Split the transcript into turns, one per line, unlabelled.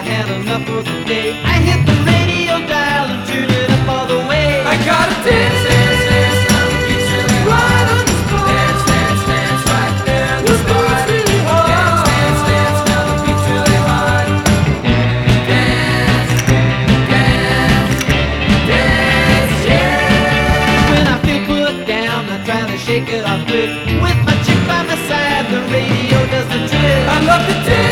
had enough for the day. I hit the radio dial and tuned it up all the way.
I gotta dance, dance, dance, now the beat's really
Right
hot.
on the spot.
Dance, dance, dance, right there in the
The
spot.
beat's really hot.
Dance, dance, dance, now the beat's really hot. Dance, dance, dance, yeah.
When I feel put down, I try to shake it off quick. With my chick by my side, the radio does the trick.
I love to dance.